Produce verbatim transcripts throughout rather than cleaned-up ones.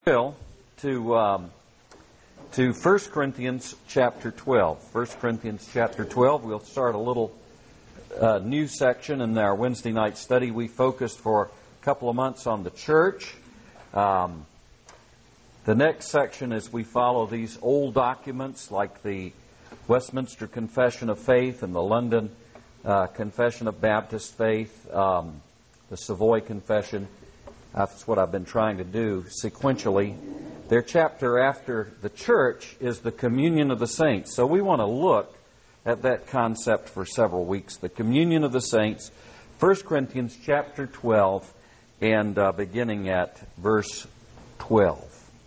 will to um, to First Corinthians chapter twelve. First Corinthians chapter twelve. We'll start a little uh, new section in our Wednesday night study. We focused for a couple of months on the church. Um, the next section is we follow these old documents like the Westminster Confession of Faith and the London uh, Confession of Baptist Faith, um, the Savoy Confession. That's what I've been trying to do sequentially. Their chapter after the church is the communion of the saints. So we want to look at that concept for several weeks. The communion of the saints, First Corinthians chapter twelve, and uh, beginning at verse twelve.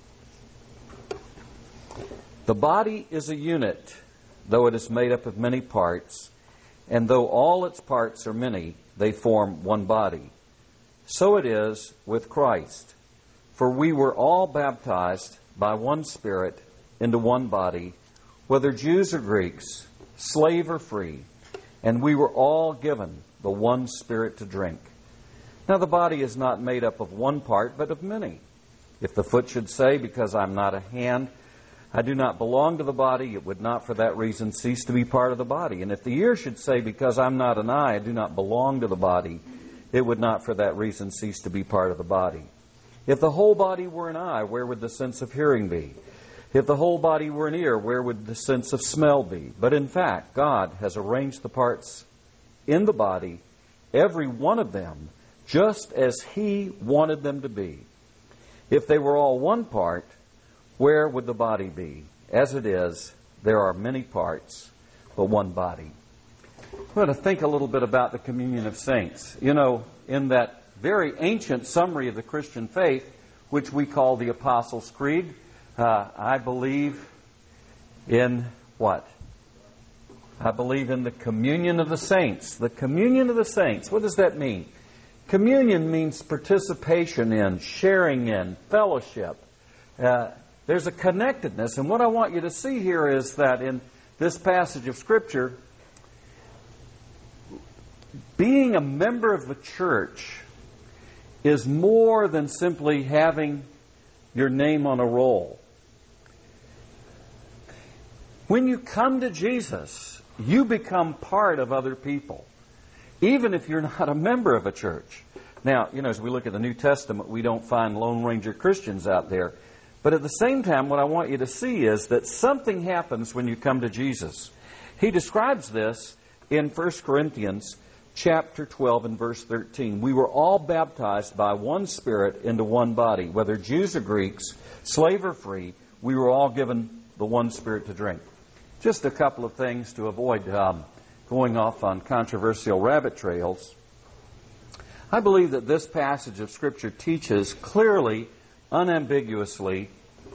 The body is a unit, though it is made up of many parts, and though all its parts are many, they form one body. So it is with Christ. For we were all baptized by one Spirit into one body, whether Jews or Greeks, slave or free, and we were all given the one Spirit to drink. Now the body is not made up of one part, but of many. If the foot should say, because I'm not a hand, I do not belong to the body, it would not for that reason cease to be part of the body. And if the ear should say, because I'm not an eye, I do not belong to the body, it would not for that reason cease to be part of the body. If the whole body were an eye, where would the sense of hearing be? If the whole body were an ear, where would the sense of smell be? But in fact, God has arranged the parts in the body, every one of them, just as He wanted them to be. If they were all one part, where would the body be? As it is, there are many parts, but one body. We're going to think a little bit about the communion of saints. You know, in that very ancient summary of the Christian faith, which we call the Apostles' Creed, uh, I believe in what? I believe in the communion of the saints. The communion of the saints. What does that mean? Communion means participation in, sharing in, fellowship. Uh, there's a connectedness. And what I want you to see here is that in this passage of Scripture, being a member of the church is more than simply having your name on a roll. When you come to Jesus, you become part of other people, even if you're not a member of a church. Now, you know, as we look at the New Testament, we don't find Lone Ranger Christians out there. But at the same time, what I want you to see is that something happens when you come to Jesus. He describes this in First Corinthians chapter twelve and verse thirteen. We were all baptized by one Spirit into one body, whether Jews or Greeks, slave or free, we were all given the one Spirit to drink. Just a couple of things to avoid um, going off on controversial rabbit trails. I believe that this passage of Scripture teaches clearly, unambiguously,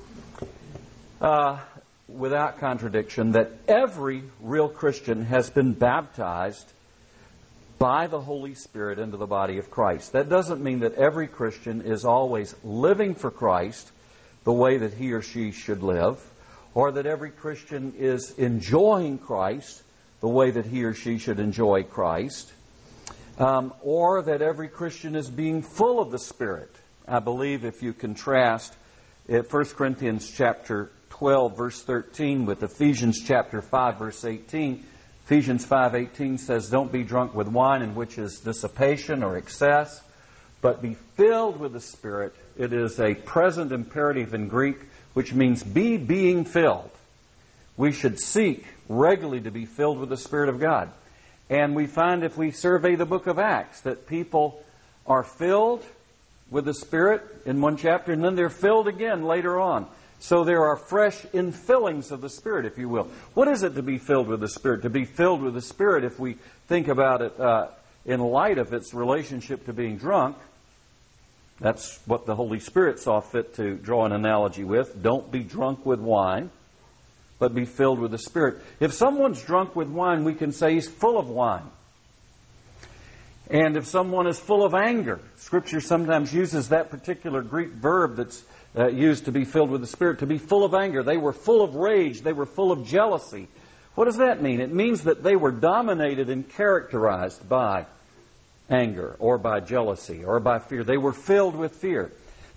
uh, without contradiction, that every real Christian has been baptized by the Holy Spirit into the body of Christ. That doesn't mean that every Christian is always living for Christ the way that he or she should live, or that every Christian is enjoying Christ the way that he or she should enjoy Christ, um, or that every Christian is being full of the Spirit. I believe if you contrast First Corinthians chapter twelve, verse thirteen, with Ephesians chapter five, verse eighteen, Ephesians five eighteen says, don't be drunk with wine, in which is dissipation or excess, but be filled with the Spirit. It is a present imperative in Greek, which means be being filled. We should seek regularly to be filled with the Spirit of God. And we find if we survey the book of Acts that people are filled with the Spirit in one chapter, and then they're filled again later on. So there are fresh infillings of the Spirit, if you will. What is it to be filled with the Spirit? To be filled with the Spirit, if we think about it uh, in light of its relationship to being drunk, that's what the Holy Spirit saw fit to draw an analogy with. Don't be drunk with wine, but be filled with the Spirit. If someone's drunk with wine, we can say he's full of wine. And if someone is full of anger, Scripture sometimes uses that particular Greek verb that's uh, used to be filled with the Spirit, to be full of anger. They were full of rage. They were full of jealousy. What does that mean? It means that they were dominated and characterized by anger or by jealousy or by fear. They were filled with fear.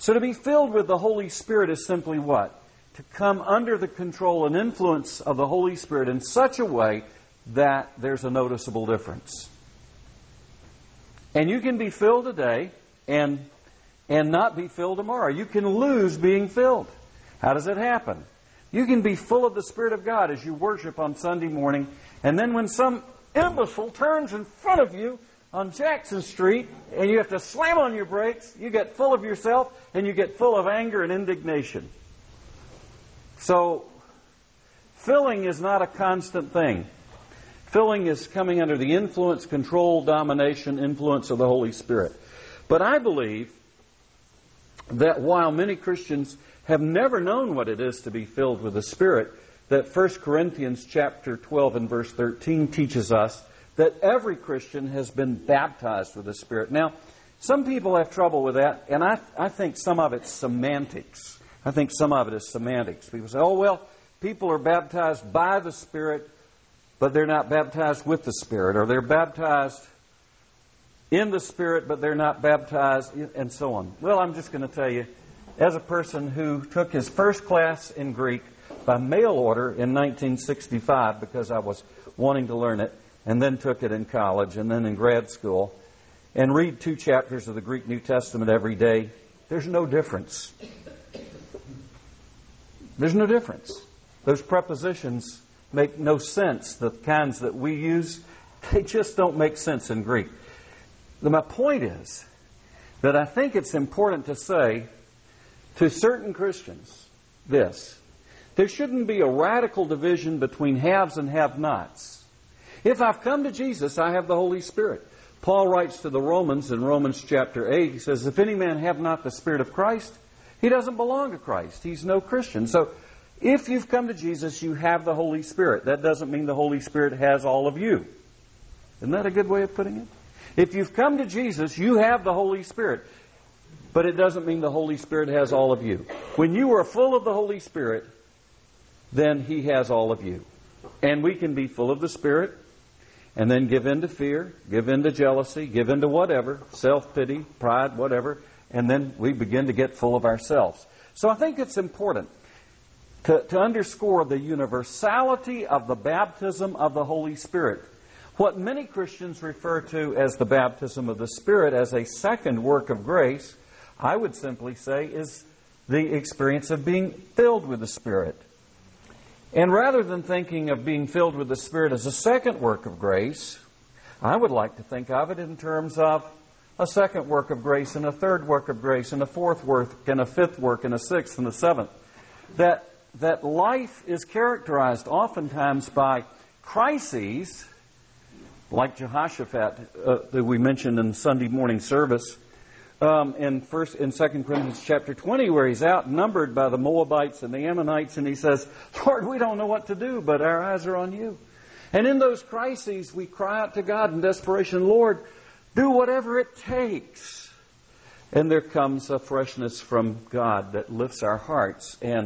So to be filled with the Holy Spirit is simply what? To come under the control and influence of the Holy Spirit in such a way that there's a noticeable difference. And you can be filled today and, and not be filled tomorrow. You can lose being filled. How does it happen? You can be full of the Spirit of God as you worship on Sunday morning, and then when some imbecile turns in front of you on Jackson Street and you have to slam on your brakes, you get full of yourself and you get full of anger and indignation. So, filling is not a constant thing. Filling is coming under the influence, control, domination, influence of the Holy Spirit. But I believe that while many Christians have never known what it is to be filled with the Spirit, that First Corinthians chapter twelve and verse thirteen teaches us that every Christian has been baptized with the Spirit. Now, some people have trouble with that, and I, I think some of it's semantics. I think some of it is semantics. People say, oh, well, people are baptized by the Spirit, but they're not baptized with the Spirit, or they're baptized in the Spirit, but they're not baptized, and so on. Well, I'm just going to tell you, as a person who took his first class in Greek by mail order in nineteen sixty-five because I was wanting to learn it, and then took it in college and then in grad school, and read two chapters of the Greek New Testament every day, there's no difference. There's no difference. Those prepositions make no sense. The kinds that we use, they just don't make sense in Greek. My point is that I think it's important to say to certain Christians this: there shouldn't be a radical division between haves and have-nots. If I've come to Jesus, I have the Holy Spirit. Paul writes to the Romans in Romans chapter eight, he says, if any man have not the Spirit of Christ, he doesn't belong to Christ. He's no Christian. So if you've come to Jesus, you have the Holy Spirit. That doesn't mean the Holy Spirit has all of you. Isn't that a good way of putting it? If you've come to Jesus, you have the Holy Spirit. But it doesn't mean the Holy Spirit has all of you. When you are full of the Holy Spirit, then He has all of you. And we can be full of the Spirit and then give in to fear, give in to jealousy, give in to whatever, self-pity, pride, whatever, and then we begin to get full of ourselves. So I think it's important to, to underscore the universality of the baptism of the Holy Spirit. What many Christians refer to as the baptism of the Spirit as a second work of grace, I would simply say is the experience of being filled with the Spirit. And rather than thinking of being filled with the Spirit as a second work of grace, I would like to think of it in terms of a second work of grace and a third work of grace and a fourth work and a fifth work and a sixth and a seventh. That, that life is characterized oftentimes by crises, like Jehoshaphat uh, that we mentioned in Sunday morning service, um, in first in Second Corinthians chapter twenty, where he's outnumbered by the Moabites and the Ammonites, and he says, Lord, we don't know what to do, but our eyes are on you. And in those crises, we cry out to God in desperation, Lord, do whatever it takes. And there comes a freshness from God that lifts our hearts. And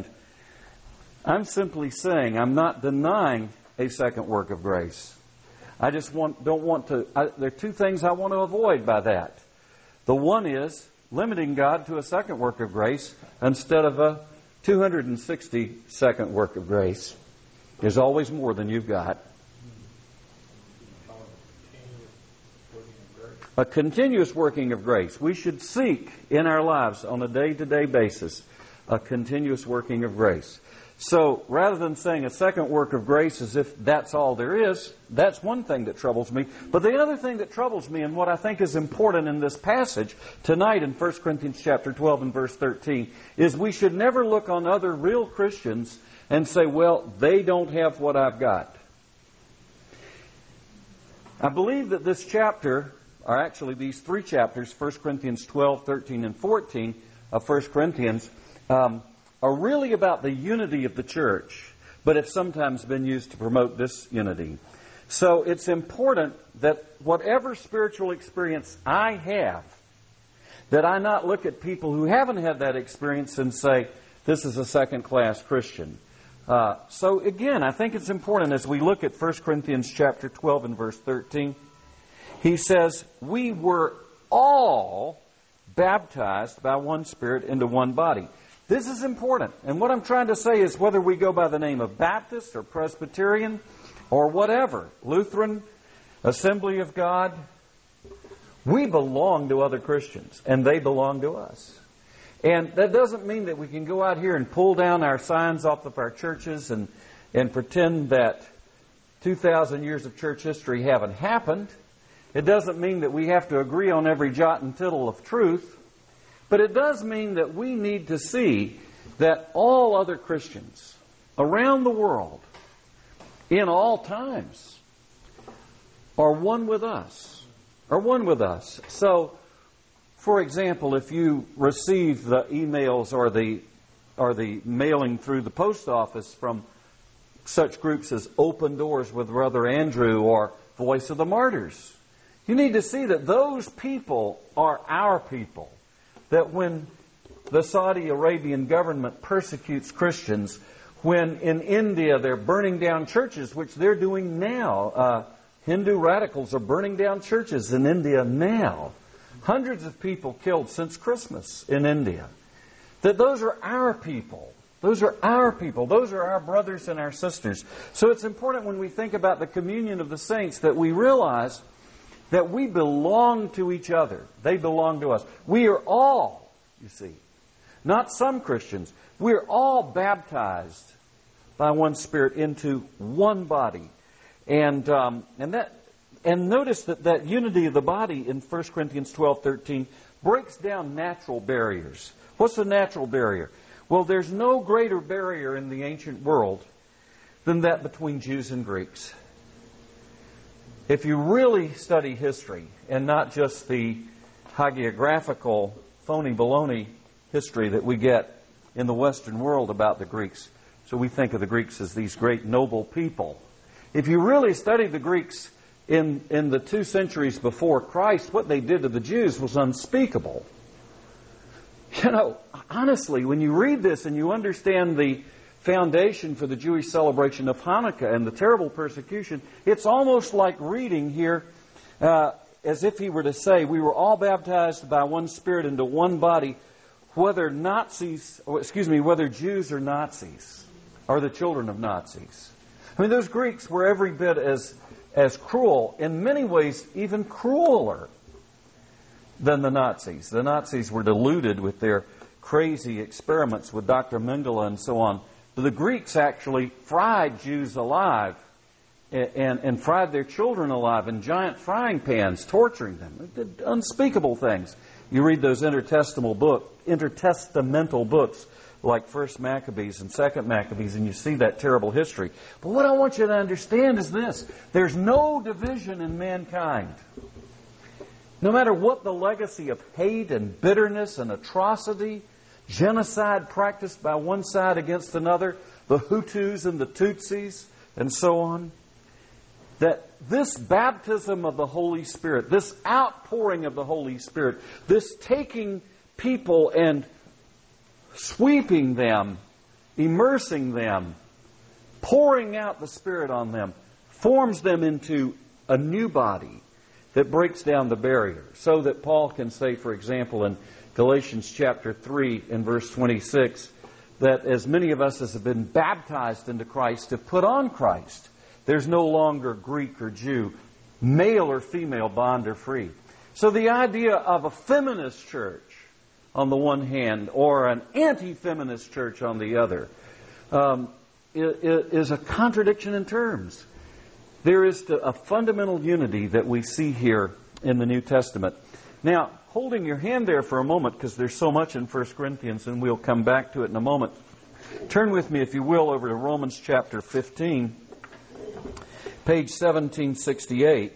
I'm simply saying, I'm not denying a second work of grace. I just want, don't want to, I, there are two things I want to avoid by that. The one is limiting God to a second work of grace instead of a two hundred sixty second work of grace. There's always more than you've got. A continuous working of grace. We should seek in our lives on a day-to-day basis a continuous working of grace. So rather than saying a second work of grace as if that's all there is, that's one thing that troubles me. But the other thing that troubles me, and what I think is important in this passage tonight in First Corinthians chapter twelve and verse thirteen, is we should never look on other real Christians and say, well, they don't have what I've got. I believe that this chapter, or actually these three chapters, First Corinthians twelve, thirteen, and fourteen of First Corinthians, um, are really about the unity of the church, but have sometimes been used to promote disunity. So it's important that whatever spiritual experience I have, that I not look at people who haven't had that experience and say, this is a second-class Christian. Uh, so again, I think it's important as we look at First Corinthians chapter twelve and verse thirteen, he says, we were all baptized by one Spirit into one body. This is important. And what I'm trying to say is whether we go by the name of Baptist or Presbyterian or whatever, Lutheran, Assembly of God, we belong to other Christians and they belong to us. And that doesn't mean that we can go out here and pull down our signs off of our churches and, and pretend that two thousand years of church history haven't happened. It doesn't mean that we have to agree on every jot and tittle of truth. But it does mean that we need to see that all other Christians around the world, in all times, are one with us. Are one with us. So, for example, if you receive the emails or the or the mailing through the post office from such groups as Open Doors with Brother Andrew or Voice of the Martyrs, you need to see that those people are our people. That when the Saudi Arabian government persecutes Christians, when in India they're burning down churches, which they're doing now. Uh, Hindu radicals are burning down churches in India now. Hundreds of people killed since Christmas in India. That those are our people. Those are our people. Those are our brothers and our sisters. So it's important when we think about the communion of the saints that we realize that we belong to each other. They belong to us. We are all, you see, not some Christians. We are all baptized by one Spirit into one body. And um, and that and notice that that unity of the body in First Corinthians twelve thirteen breaks down natural barriers. What's the natural barrier? Well, there's no greater barrier in the ancient world than that between Jews and Greeks. If you really study history and not just the hagiographical, phony baloney history that we get in the Western world about the Greeks, so we think of the Greeks as these great noble people. If you really study the Greeks in, in the two centuries before Christ, what they did to the Jews was unspeakable. You know, honestly, when you read this and you understand the foundation for the Jewish celebration of Hanukkah and the terrible persecution, it's almost like reading here uh, as if he were to say, we were all baptized by one Spirit into one body, whether Nazis, or excuse me, whether Jews or Nazis, are the children of Nazis. I mean, those Greeks were every bit as, as cruel, in many ways even crueler than the Nazis. The Nazis were deluded with their crazy experiments with Doctor Mengele and so on. The Greeks actually fried Jews alive and, and, and fried their children alive in giant frying pans, torturing them. They did unspeakable things. You read those intertestamental, book, intertestamental books like First Maccabees and Second Maccabees, and you see that terrible history. But what I want you to understand is this. There's no division in mankind. No matter what the legacy of hate and bitterness and atrocity, genocide practiced by one side against another, the Hutus and the Tutsis, and so on, that this baptism of the Holy Spirit, this outpouring of the Holy Spirit, this taking people and sweeping them, immersing them, pouring out the Spirit on them, forms them into a new body that breaks down the barrier. So that Paul can say, for example, in Galatians chapter three and verse twenty-six, that as many of us as have been baptized into Christ have put on Christ. There's no longer Greek or Jew, male or female, bond or free. So the idea of a feminist church on the one hand, or an anti-feminist church on the other, um, is a contradiction in terms. There is a fundamental unity that we see here in the New Testament. Now, holding your hand there for a moment, because there's so much in First Corinthians, and we'll come back to it in a moment. Turn with me, if you will, over to Romans chapter fifteen, page seventeen sixty-eight.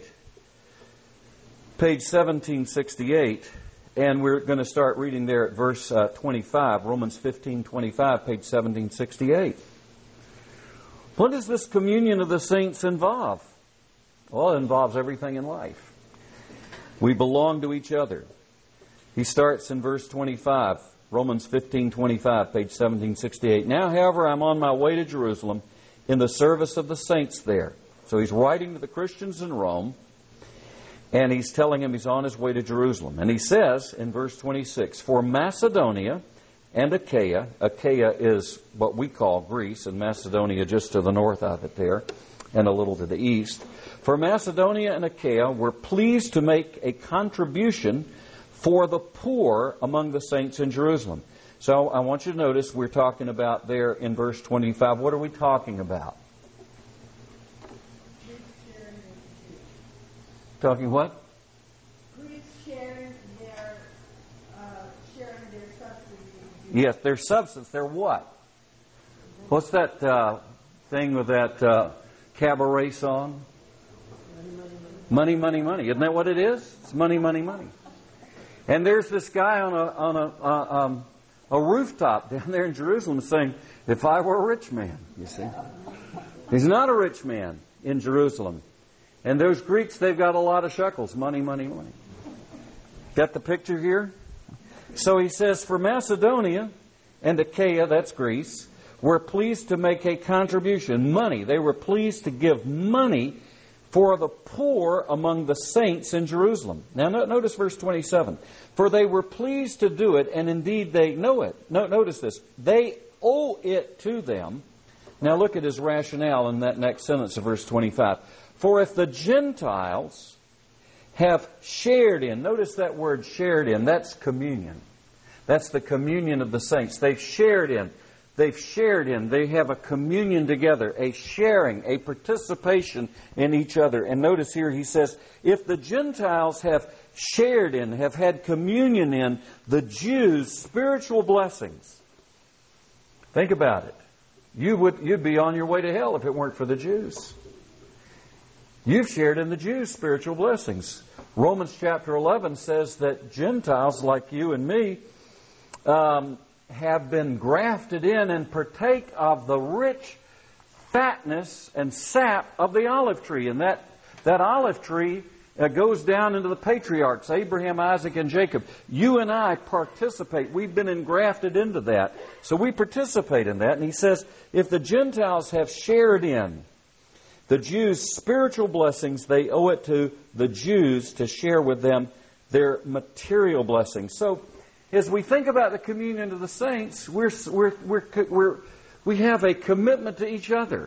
Page seventeen sixty-eight, and we're going to start reading there at verse uh, twenty-five, Romans fifteen twenty-five, page seventeen sixty-eight. What does this communion of the saints involve? Well, it involves everything in life. We belong to each other. He starts in verse twenty-five, Romans fifteen twenty-five, page seventeen sixty-eight. Now, however, I'm on my way to Jerusalem in the service of the saints there. So he's writing to the Christians in Rome. And he's telling him he's on his way to Jerusalem. And he says in verse twenty-six, for Macedonia and Achaia, Achaia is what we call Greece, and Macedonia just to the north of it there, and a little to the east. For Macedonia and Achaia were pleased to make a contribution for the poor among the saints in Jerusalem. So I want you to notice we're talking about there in verse twenty-five. What are we talking about? Talking what? Greeks sharing their, uh, sharing their substance. Yes, their substance. Their what? What's that uh, thing with that uh, cabaret song? Money, money, money. Isn't that what it is? It's money, money, money. And there's this guy on a on a uh, um, a rooftop down there in Jerusalem saying, "If I were a rich man," you see, he's not a rich man in Jerusalem. And those Greeks, they've got a lot of shekels, money, money, money. Got the picture here? So he says, for Macedonia and Achaia, that's Greece, were pleased to make a contribution, money. They were pleased to give money for the poor among the saints in Jerusalem. Now notice verse twenty-seven. For they were pleased to do it, and indeed they know it. No, notice this. They owe it to them. Now look at his rationale in that next sentence of verse twenty-five. For if the Gentiles have shared in, notice that word shared in, that's communion. That's the communion of the saints. They've shared in. They've shared in. They have a communion together, a sharing, a participation in each other. And notice here he says, if the Gentiles have shared in, have had communion in the Jews' spiritual blessings. Think about it. You would, you'd be on your way to hell if it weren't for the Jews. You've shared in the Jews' spiritual blessings. Romans chapter eleven says that Gentiles like you and me um, have been grafted in and partake of the rich fatness and sap of the olive tree. And that, that olive tree uh, goes down into the patriarchs, Abraham, Isaac, and Jacob. You and I participate. We've been engrafted into that. So we participate in that. And he says, if the Gentiles have shared in the Jews' spiritual blessings, they owe it to the Jews to share with them their material blessings. So, as we think about the communion of the saints, we're, we're, we're, we're, we have a commitment to each other.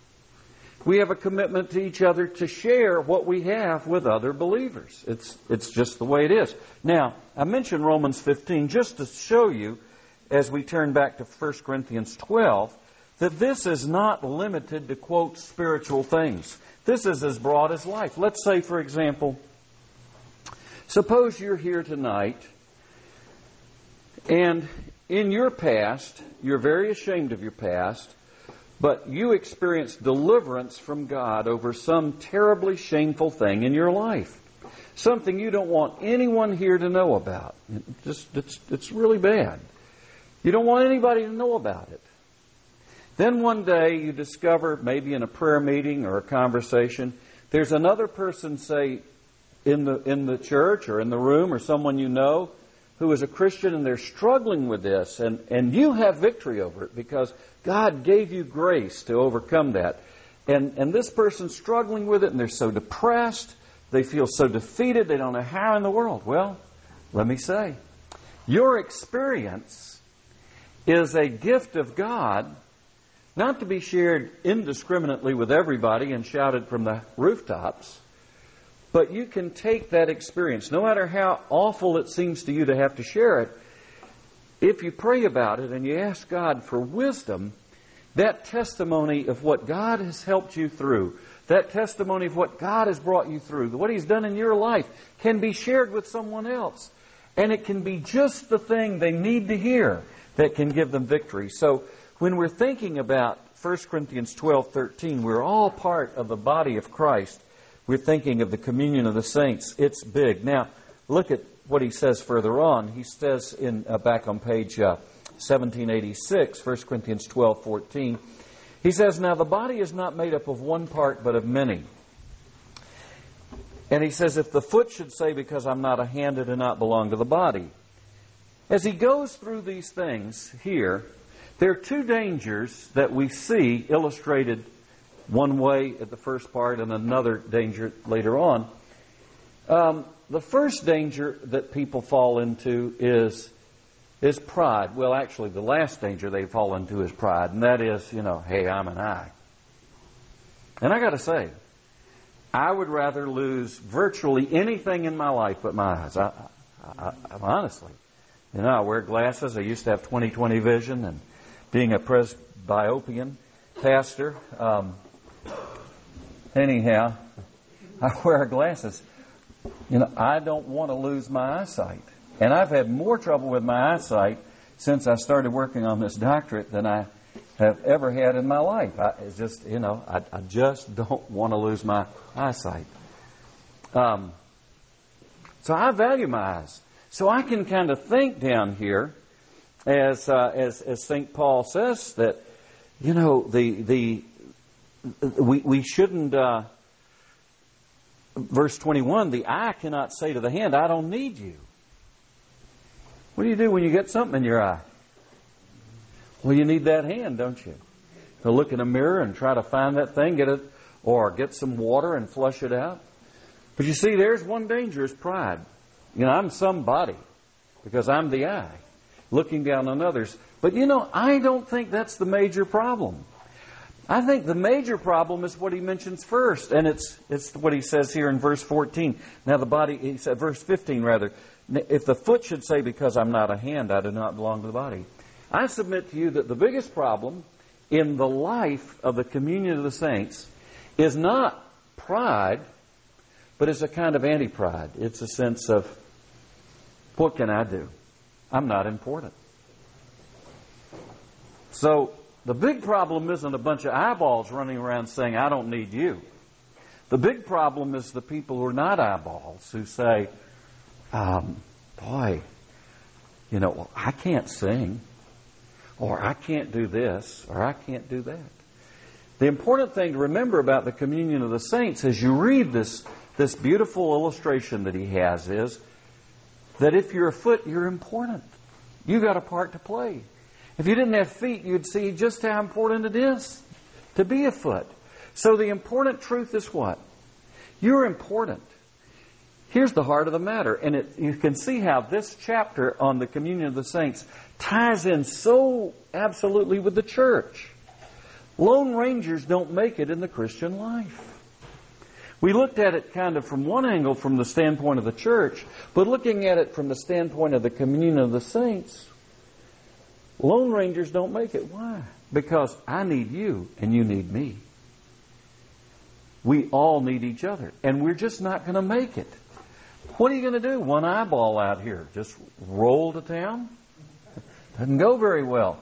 We have a commitment to each other to share what we have with other believers. It's, it's just the way it is. Now, I mentioned Romans fifteen just to show you, as we turn back to First Corinthians twelve, that this is not limited to, quote, spiritual things. This is as broad as life. Let's say, for example, suppose you're here tonight, and in your past, you're very ashamed of your past, but you experienced deliverance from God over some terribly shameful thing in your life. Something you don't want anyone here to know about. It just, it's, it's really bad. You don't want anybody to know about it. Then one day you discover, maybe in a prayer meeting or a conversation, there's another person, say, in the in the church or in the room, or someone you know who is a Christian, and they're struggling with this, and, and you have victory over it because God gave you grace to overcome that. And, and this person's struggling with it, and they're so depressed, they feel so defeated, they don't know how in the world. Well, let me say, your experience is a gift of God, not to be shared indiscriminately with everybody and shouted from the rooftops, but you can take that experience, no matter how awful it seems to you to have to share it, if you pray about it and you ask God for wisdom, that testimony of what God has helped you through, that testimony of what God has brought you through, what He's done in your life, can be shared with someone else. And it can be just the thing they need to hear that can give them victory. So when we're thinking about First Corinthians twelve thirteen, we're all part of the body of Christ. We're thinking of the communion of the saints. It's big. Now, look at what he says further on. He says in uh, back on page uh, seventeen eighty-six, First Corinthians twelve fourteen, he says, now the body is not made up of one part, but of many. And he says, if the foot should say, because I'm not a hand, it do not belong to the body. As he goes through these things here, there are two dangers that we see illustrated one way at the first part and another danger later on. Um, the first danger that people fall into is is pride. Well, actually, the last danger they fall into is pride, and that is, you know, hey, I'm an I. And I got to say, I would rather lose virtually anything in my life but my eyes. I, I, I, honestly, you know, I wear glasses. I used to have twenty twenty vision, and being a presbyopian pastor, um, anyhow, I wear glasses. You know, I don't want to lose my eyesight. And I've had more trouble with my eyesight since I started working on this doctorate than I have ever had in my life. I, it's just, you know, I, I just don't want to lose my eyesight. Um, so I value my eyes. So I can kind of think down here, as uh, as, as Saint Paul says, that, you know, the the we we shouldn't. Uh, verse twenty-one: the eye cannot say to the hand, "I don't need you." What do you do when you get something in your eye? Well, you need that hand, don't you? To look in a mirror and try to find that thing, get it, or get some water and flush it out. But you see, there's one danger, is pride. You know, I'm somebody because I'm the I, looking down on others. But you know, I don't think that's the major problem. I think the major problem is what he mentions first, and it's it's what he says here in verse fourteen. Now the body, he said, verse fifteen rather. If the foot should say, because I'm not a hand, I do not belong to the body. I submit to you that the biggest problem in the life of the communion of the saints is not pride, but it's a kind of anti-pride. It's a sense of, what can I do? I'm not important. So the big problem isn't a bunch of eyeballs running around saying, I don't need you. The big problem is the people who are not eyeballs, who say, Um, boy, you know, well, I can't sing, or I can't do this, or I can't do that. The important thing to remember about the communion of the saints as you read this, this beautiful illustration that he has is that if you're a foot, you're important. You got a part to play. If you didn't have feet, you'd see just how important it is to be a foot. So the important truth is what? You're important. Here's the heart of the matter, and it, you can see how this chapter on the communion of the saints ties in so absolutely with the church. Lone rangers don't make it in the Christian life. We looked at it kind of from one angle, from the standpoint of the church, but looking at it from the standpoint of the communion of the saints, lone rangers don't make it. Why? Because I need you and you need me. We all need each other, and we're just not going to make it. What are you going to do? One eyeball out here. Just roll to town? Doesn't go very well.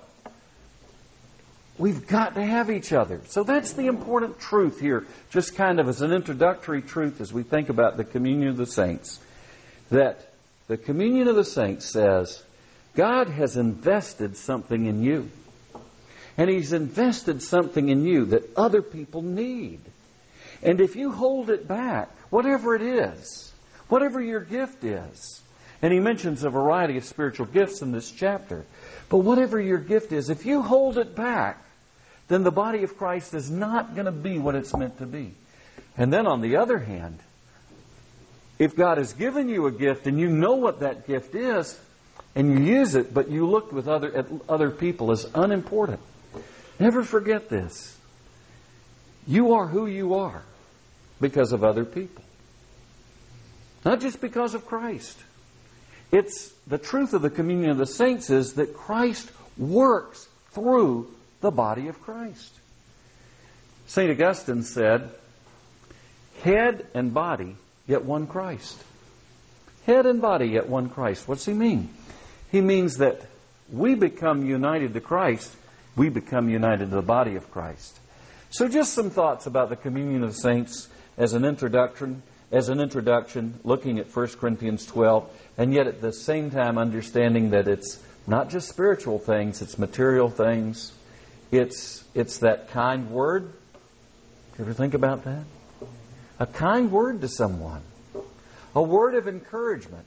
We've got to have each other. So that's the important truth here, just kind of as an introductory truth as we think about the communion of the saints. That the communion of the saints says, God has invested something in you. And He's invested something in you that other people need. And if you hold it back, whatever it is, whatever your gift is, and he mentions a variety of spiritual gifts in this chapter, but whatever your gift is, if you hold it back, then the body of Christ is not going to be what it's meant to be. And then on the other hand, if God has given you a gift and you know what that gift is, and you use it, but you look with other at other people as unimportant, never forget this. You are who you are because of other people. Not just because of Christ. It's the truth of the communion of the saints is that Christ works through the body of Christ. Saint Augustine said, head and body, yet one Christ. Head and body, yet one Christ. What's he mean? He means that we become united to Christ, we become united to the body of Christ. So just some thoughts about the communion of the saints as an introduction, as an introduction, looking at First Corinthians twelve, and yet at the same time understanding that it's not just spiritual things, it's material things. It's it's that kind word. You ever think about that? A kind word to someone. A word of encouragement.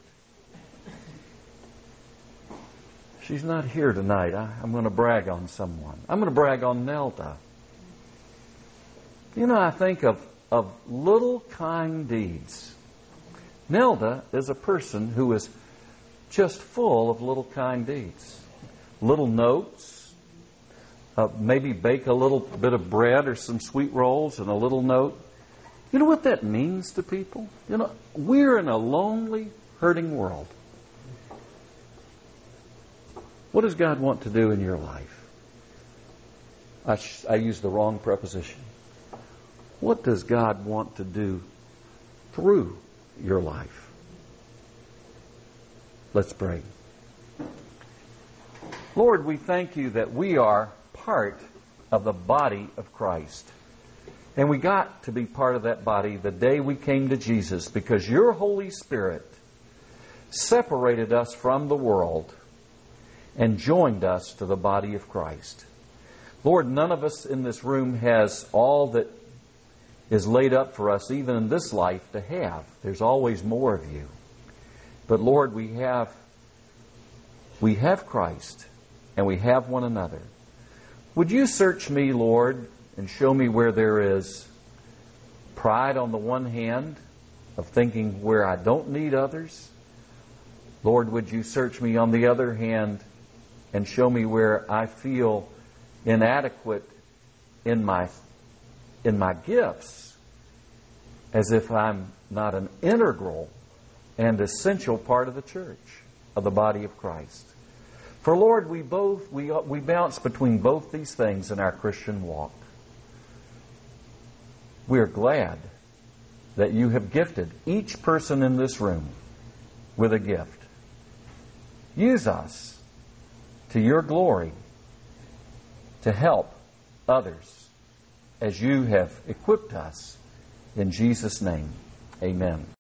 She's not here tonight. I, I'm going to brag on someone. I'm going to brag on Nelda. You know, I think of, of little kind deeds Nelda is a person who is just full of little kind deeds. Little notes. Uh, maybe bake a little bit of bread or some sweet rolls and a little note. You know what that means to people? You know, we're in a lonely, hurting world. What does God want to do in your life? I, sh- I used the wrong preposition. What does God want to do through your life? Let's pray. Lord, we thank you that we are part of the body of Christ. And we got to be part of that body the day we came to Jesus, because your Holy Spirit separated us from the world and joined us to the body of Christ. Lord, none of us in this room has all that is laid up for us, even in this life, to have. There's always more of you. But Lord, we have we have Christ, and we have one another. Would you search me, Lord, and show me where there is pride on the one hand, of thinking where I don't need others? Lord, would you search me on the other hand and show me where I feel inadequate in my in my gifts, as if I'm not an integral and essential part of the church, of the body of Christ. For Lord, we both we we bounce between both these things in our Christian walk. We are glad that you have gifted each person in this room with a gift. Use us to your glory to help others as you have equipped us. In Jesus' name, amen.